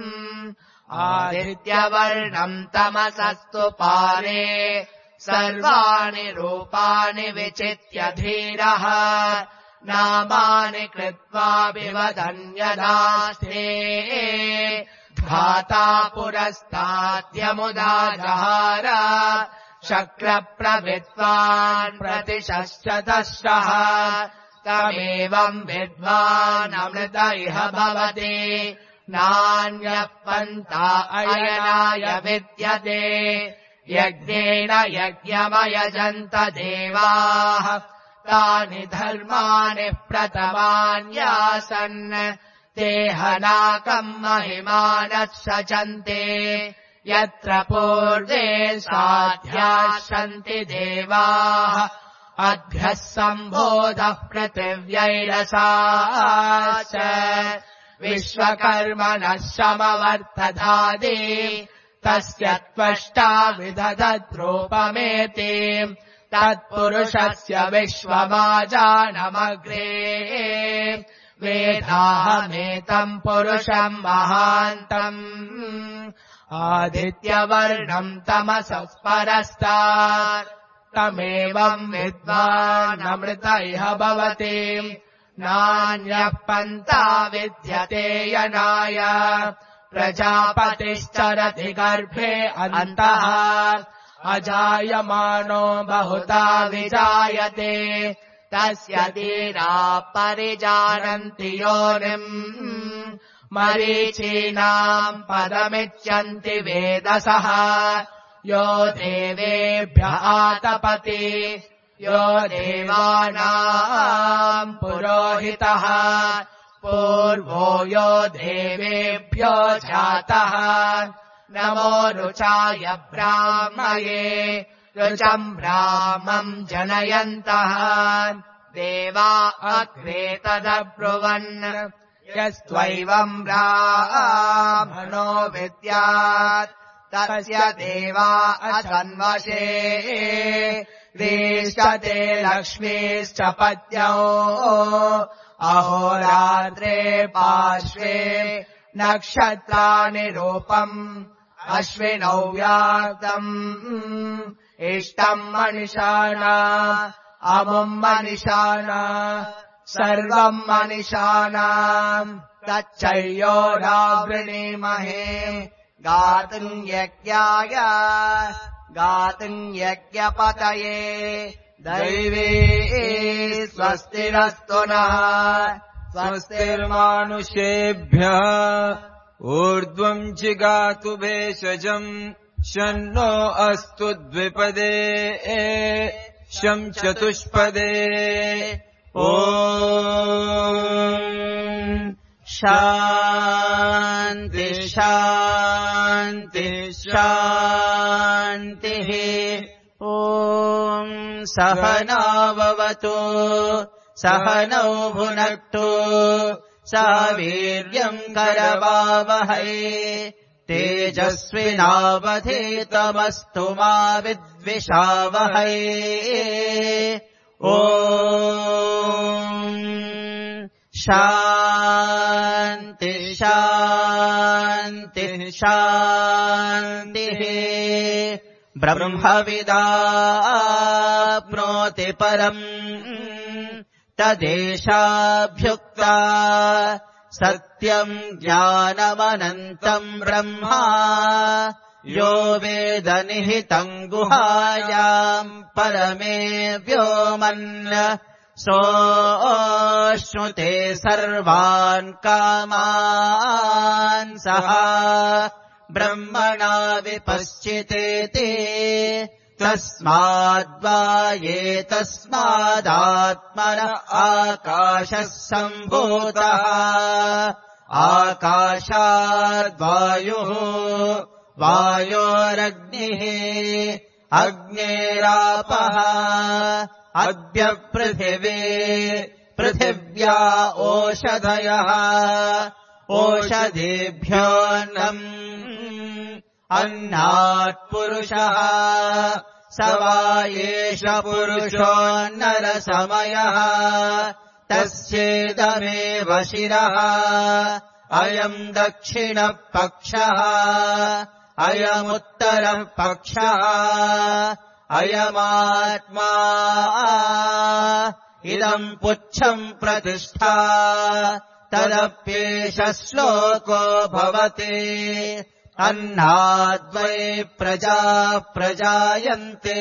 आदित्यवर्णम् तमसस्तु पारे सर्वाणि रूपाणि विचित्य धीरः नामानि कृत्वा विवदन्यदास्ते धाता पुरस्ताद्यमुदा जहार शक्रप्रविद्वान् प्रतिशश्च दशः तमेवम् विद्वानमृत इह भवति नान्यः पन्था अयनाय विद्यते यज्ञेन यज्ञमयजन्त देवाः तानि धर्माणि प्रथमान्यासन् ते हनाकम् महिमानः सचन्ते यत्र पूर्वे साध्याः सन्ति देवाः अभ्यः सम्बोधः पृथिव्यैरसाश्च विश्वकर्मणः समवर्तधादि तस्य त्वष्टा विदधद्रूपमेति तत्पुरुषस्य विश्वमाजानमग्रे वेदाहमेतम् पुरुषम् महान्तम् आदित्यवर्णम् तमसः परस्तात् तमेवम् विद्वानमृत इह भवति नान्यः पन्था विद्यते यनाय प्रजापतिश्चरति गर्भे अन्तः अजायमानो बहुधा विजायते तस्य धीराः परिजानन्ति योनिम् मरीचीनाम् पदमिच्छन्ति वेदसः यो देवेभ्यः आतपति यो देवानाम् पुरोहितः पूर्वो यो देवेभ्यो जातः नमो रुचाय ब्राह्मये रुचम् ब्राह्मम् जनयन्तः देवा अग्रे तदब्रुवन् यस्त्वैवम् ब्राह्मणो विद्यात् तस्य देवा असन्वशे दृश्यते लक्ष्मीश्च पत्न्यौ अहोरात्रे पार्श्वे नक्षत्राणि रूपम् अश्विनौ व्याक्तम् इष्टम् मनिषाणा अमुम् मनिषाणा सर्वम् मनिषाणाम् तच्चयोरावृणीमहे गातुम् यज्ञाय गातुम् यज्ञपतये दैवे स्वस्तिरस्तु नः स्वस्तिर्मानुषेभ्यः ऊर्ध्वम् जिगातु भेषजम् शन्नो अस्तु द्विपदे शं चतुष्पदे ॐ शान्ति शान्ति शान्तिः ॐ सहनाववतु सहनौ भुनक्तु सह वीर्यम् करवावहै तेजस्विनावधीतमस्तु मा विद्विषावहै ॐ शान्ति शान्ति शान्तिः ब्रह्मविदाप्नोति परम् तदेशाभ्युक्ता सत्यम् ज्ञानमनन्तम् ब्रह्मा यो वेद निहितम् गुहायाम् परमे व्योमन् सोऽश्नुते सर्वान् कामान् सः ब्रह्मणा विपश्चितेति तस्माद्वा एतस्मादात्मन आकाशः सम्भूतः आकाशाद्वायुः वायोरग्निः अग्नेरापः अद्य पृथिवी पृथिव्या ओषधयः ओषधीभ्योऽन्नम् अन्नात् पुरुषः स वा एष पुरुषोऽन्नरसमयः तस्येदमेव शिरः अयम् दक्षिणपक्षः अयमुत्तरः पक्षः अयमात्मा इदम् पुच्छम् प्रतिष्ठा तदप्येष श्लोको भवति अन्नाद्वै प्रजा प्रजायन्ते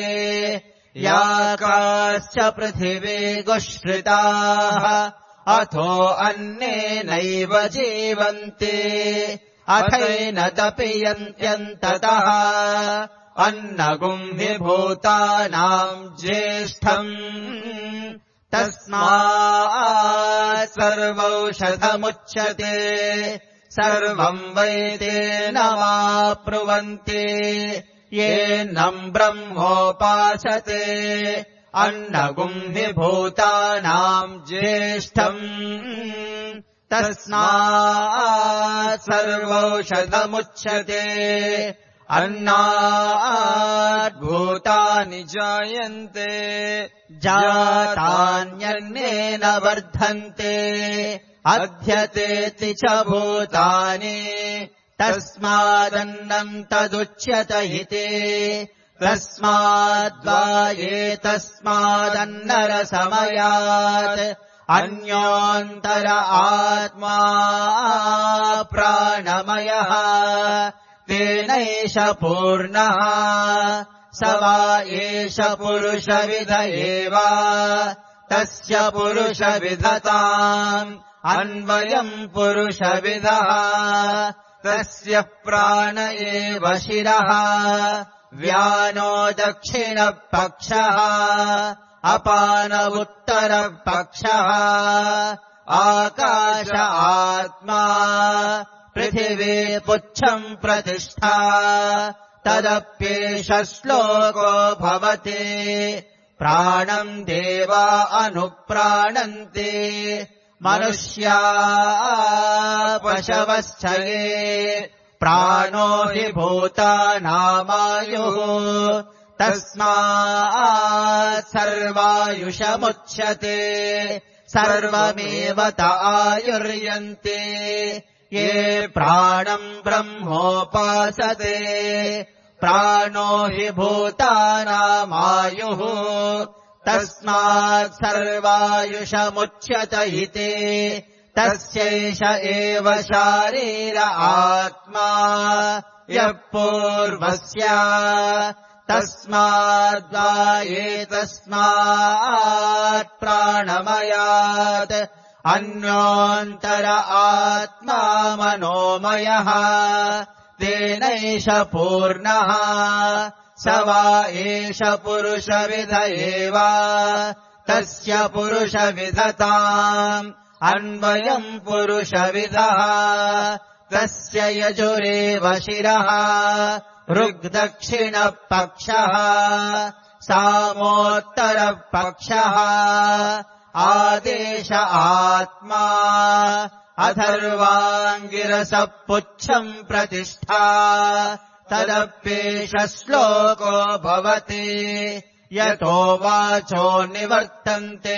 याकाश्च पृथिवी गुश्रिताः अथो अन्नेनैव जीवन्ति अथैन तपियन्त्यन्ततः अन्नगुम् हि भूतानाम् ज्येष्ठम् तस्मात् सर्वौषधमुच्यते सर्वम् वै तेनमाप्नुवन्ति येनम् ब्रह्मोपासते अन्नगुम् हि भूतानाम् ज्येष्ठम् तस्मात् सर्वौषधमुच्यते अन्नात् भूतानि जायन्ते जातान्यन्नेन वर्धन्ते अध्यतेति च भूतानि तस्मादन्नम् तदुच्यत इति तस्माद्वा एतस्मादन्नरसमयात् अन्योऽन्तर आत्मा प्राणमयः तेनैष पूर्णः स वा एष पुरुषविद एव तस्य पुरुषविधताम् अन्वयम् पुरुषविदः तस्य प्राण एव शिरः व्यानो दक्षिणपक्षः अपान उत्तरपक्षः आकाश आत्मा पृथिवी पुच्छम् प्रतिष्ठा तदप्येष श्लोको भवति प्राणम् देवा अनुप्राणन्ति मनुष्या पशवश्च ये प्राणो हि भूतानामायुः तस्मात् सर्वायुषमुच्यते सर्वमेव त आयुर्यन्ते ये प्राणम् ब्रह्मोपासते प्राणो हि भूतानामायुः तस्मात् सर्वायुषमुच्यत इति तस्यैष एव शारीर आत्मा यः पूर्वस्य तस्माद्वा एतस्मात् प्राणमयात् अन्योऽन्तर आत्मा मनोमयः तेनैष पूर्णः स वा एष पुरुषविद एव तस्य पुरुषविधताम् अन्वयम् पुरुषविदः तस्य यजुरेव शिरः ऋग्दक्षिणपक्षः सामोत्तरपक्षः आदेश आत्मा अथर्वाङ्गिरसः पुच्छम् प्रतिष्ठा तदप्येष श्लोको भवति यतो वाचो निवर्तन्ते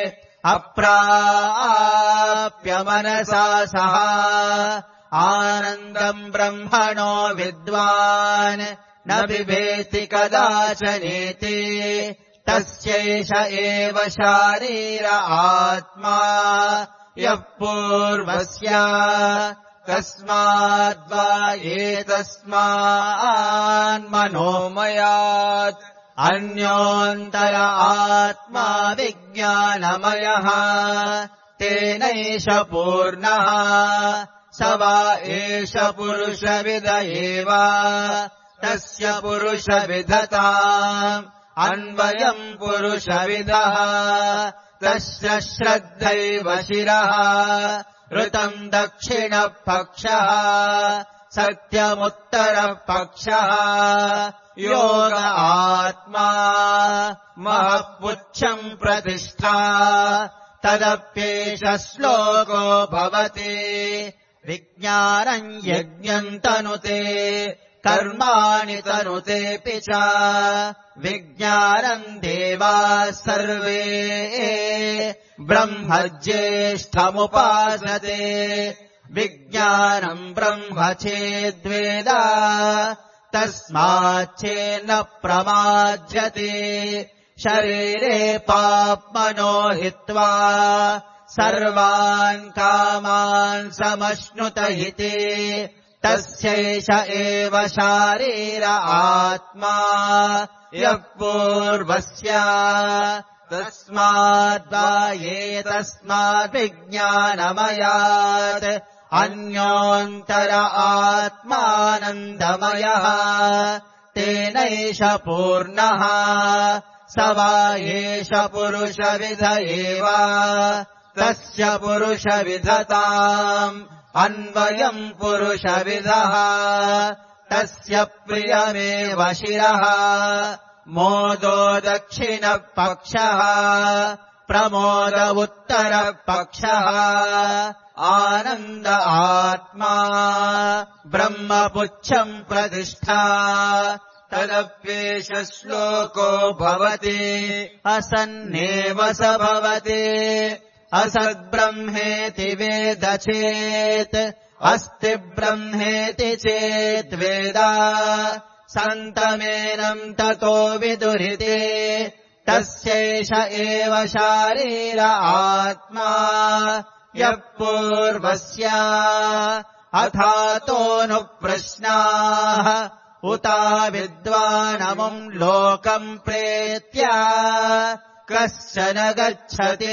अप्राप्य मनसा सह आनन्दम् ब्रह्मणो विद्वान् न बिभेति कदाचनेति तस्यैष एव शारीर आत्मा यः पूर्वस्य तस्माद्वा एतस्मान्मनोमयात् अन्योऽन्तर आत्मा विज्ञानमयः तेनैष पूर्णः स वा एष पुरुषविद एव तस्य पुरुषविदताम् अन्वयम् पुरुषविदः तस्य श्रद्धैव शिरः ऋतम् दक्षिणपक्षः सत्यमुत्तरपक्षः योग आत्मा महःपुच्छम् प्रतिष्ठा तदप्येष श्लोको भवति विज्ञानम् यज्ञम् तनुते कर्माणि तनुतेऽपि च विज्ञानम् देवाः सर्वे ब्रह्म ज्येष्ठमुपासते विज्ञानम् ब्रह्म चेद्वेद तस्माच्चेन्न प्रमाज्यते शरीरे पाप्मनो हित्वा सर्वान् कामान् समश्नुत इति तस्यैष एव शारीर आत्मा यः पूर्वस्य तस्माद्वा एतस्माद्विज्ञानमयात् अन्योऽन्तर आत्मानन्दमयः तेनैष पूर्णः स वा एष पुरुषविद एव तस्य पुरुषविदताम् अन्वयम् पुरुषविदः तस्य प्रियमेव शिरः मोदो दक्षिणपक्षः प्रमोद उत्तरपक्षः आनन्द आत्मा ब्रह्मपुच्छम् प्रतिष्ठा तदप्येष श्लोको भवति असन्नेव स भवति असद्ब्रह्मेति वेद चेत् अस्ति ब्रह्मेति चेद्वेद सन्तमेनम् ततो विदुरिते तस्यैष एव शारीर आत्मा यः पूर्वस्य अथातोऽनुप्रश्नाः उता विद्वानमुम् लोकम् प्रेत्य कश्चन गच्छति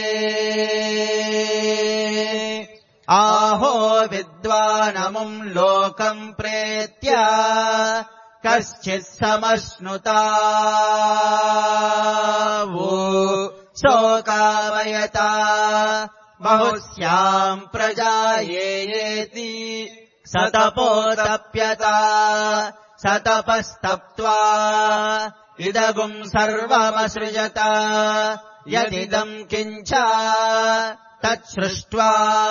आहो विद्वानमुम् लोकम् प्रेत्य कश्चित् समश्नुता वो शोकामयता बहुस्याम् प्रजायेति सतपोतप्यता सतपस्तप्त्वा इदगुम् सर्वमसृजत यदिदम् किञ्च तत्सृष्ट्वा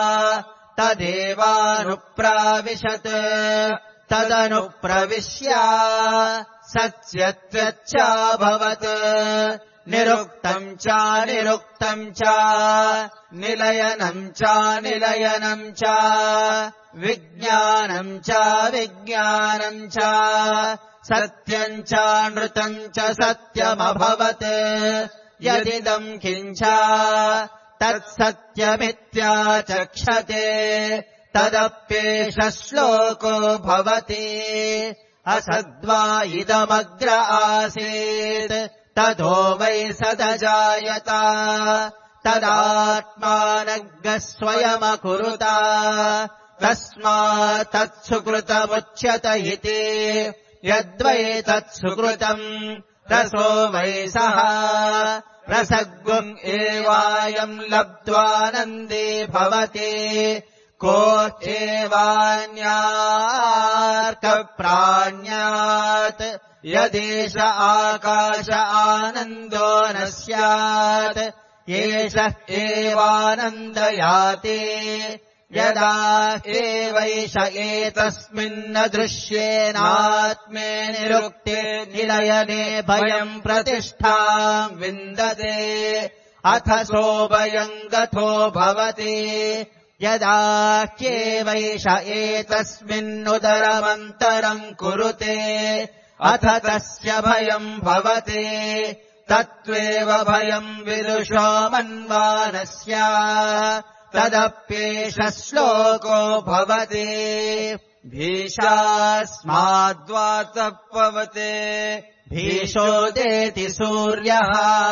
तदेवानुप्राविशत् तदनुप्रविश्य सत्स्यत्यच्चाभवत् निरुक्तम् च निरुक्तम् च निलयनम् च निलयनम् च विज्ञानम् च विज्ञानम् च सत्यम् च नृतम् च सत्यमभवत् यदिदम् किञ्च तत्सत्यमित्याचक्षते तदप्येष श्लोको भवति असद्वा इदमग्र आसीत् ततो वै सदजायत तदात्मानग्गः स्वयमकुरुत तस्मात् तत्सुकृतमुच्यत इति यद्वै तत्सुकृतम् रसो वै सः रसगुम् एवायम् लब्ध्वानन्दे भवति को एवान्यार्कप्राण्यात् यदेष आकाश आनन्दो न स्यात् एषः एवानन्दयाति यदा एवैष एतस्मिन्न दृश्येनात्मे निरुक्ते निलयने भयम् प्रतिष्ठाम् विन्दते अथ सोऽभयम् गतो भवति यदा ह्येवैष एतस्मिन्नुदरमन्तरम् कुरुते अथ तस्य भयम् भवति तत्त्वेव भयम् विदुषो मन्वानस्य तदप्येष श्लोको भवति भीषास्माद्वातः पवते भीषोदेति सूर्यः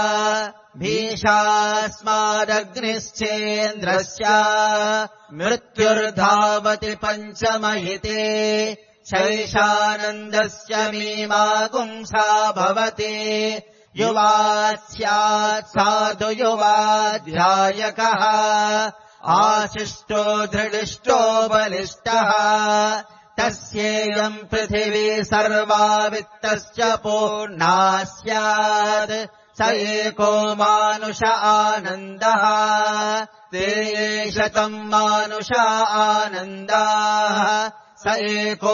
भीषास्मादग्निश्चेन्द्रस्य मृत्युर्धावति पञ्चमहिते शैषानन्दस्य मीमागुंसा भवति युवात् स्यात् साधु युवाध्यायकः आशिष्टो दृढिष्टो बलिष्ठः तस्येयम् पृथिवी सर्वा वित्तस्य पूर्णा स्यात् स एको मानुष आनन्दः ते शतम् मानुष आनन्दाः स एको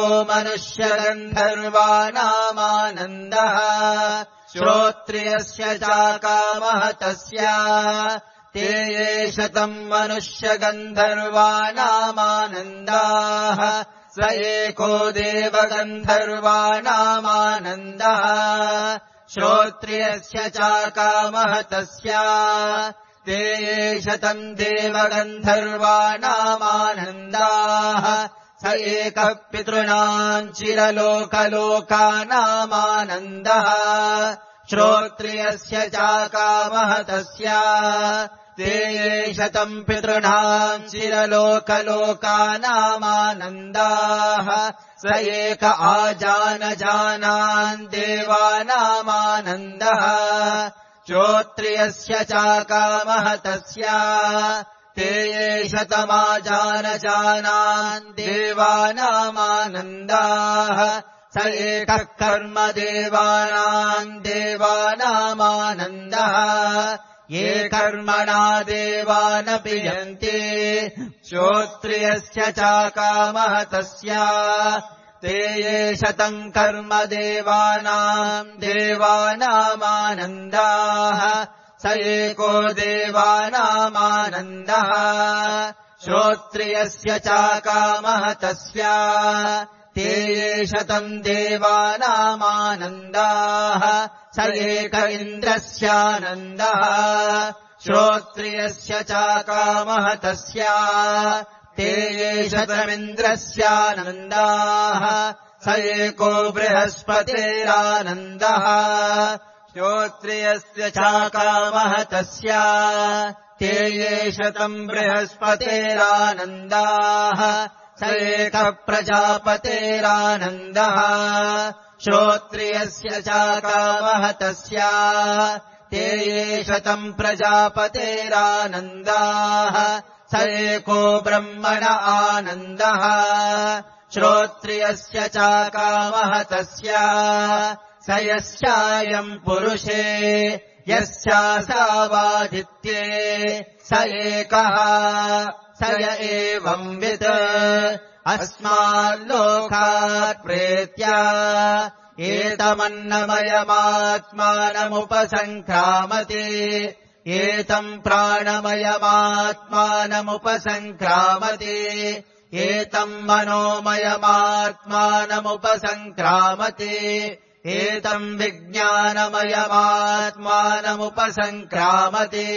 मनुष्यगन्धर्वाणामानन्दः श्रोत्रियस्य चाकामः तस्य ते शतम् मनुष्यगन्धर्वाणामानन्दाः स एको देवगन्धर्वाणामानन्दः श्रोत्रियस्य चाकामः तस्य ते शतम् देवगन्धर्वाणामानन्दाः स एकः पितॄणाम् चिरलोकलोकानामानन्दः श्रोत्रियस्य चाकामः तस्य ते शतम् पितॄणाम् चिरलोकलोकानामानन्दाः स एक आजानजानान् देवानामानन्दः श्रोत्रियस्य चाकामः तस्य ते शतमाजानजानान् देवानामानन्दाः स एकः कर्मदेवानाम् देवानामानन्दः ये कर्मणा देवानपि यन्ति श्रोत्रियस्य चाकामः तस्य ते शतम् कर्मदेवानाम् देवानामानन्दाः स एको देवानामानन्दः श्रोत्रियस्य चाकामः तस्य ते शतम् देवानामानन्दाः स एक इन्द्रस्यानन्दः श्रोत्रियस्य चाकामः तस्य ते शतमिन्द्रस्यानन्दाः स एको बृहस्पतेरानन्दः श्रोत्रियस्य चाकामः तस्य ते शतम् बृहस्पतेरानन्दाः स एकः प्रजापतेरानन्दः श्रोत्रियस्य चाकामः तस्य ते शतम् प्रजापतेरानन्दाः स एको ब्रह्मण आनन्दः श्रोत्रियस्य चाकामः तस्य स यस्यायम् पुरुषे यस्यासावादित्ये स एकः स य एवंवित् अस्माल्लोकात् प्रेत्य एतमन्नमयमात्मानमुपसङ्क्रामति एतम् प्राणमयमात्मानमुपसङ्क्रामति एतम् मनोमयमात्मानमुपसङ्क्रामति एतम् विज्ञानमयमात्मानमुपसङ्क्रामति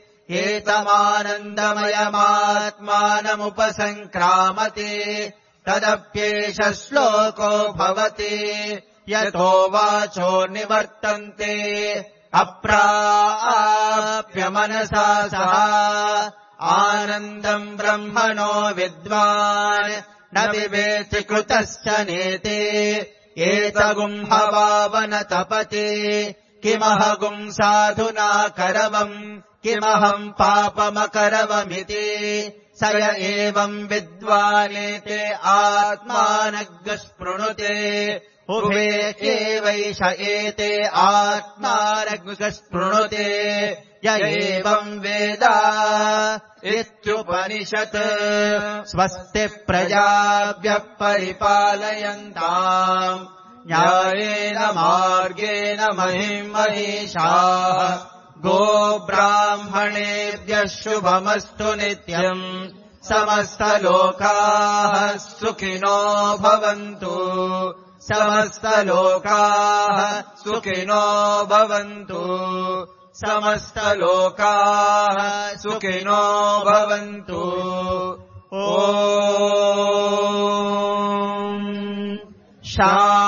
एतमानन्दमयमात्मानमुपसङ्क्रामति तदप्येष श्लोको भवति यतो वाचो निवर्तन्ते अप्राप्य मनसा सह आनन्दम् ब्रह्मणो विद्वान् न विवेति कृतश्च नेति एतगुम्हवावन तपति किमहगुम् साधुना करवम् किमहम् पापमकरवमिति स य एवम् विद्वानेते आत्मानग्स्पृणुते उभे एवैष एते आत्मानग्स्पृणुते य एवम् वेद इत्युपनिषत् स्वस्ति प्रजाभ्यः परिपालयन्ताम् न्यायेन मार्गेण महिम् महिषाः गोब्राह्मणेभ्यः शुभमस्तु नित्यम् समस्तलोकाः सुखिनो भवन्तु समस्तलोकाः सुखिनो भवन्तु समस्तलोकाः सुखिनो भवन्तु। ॐ शान्ति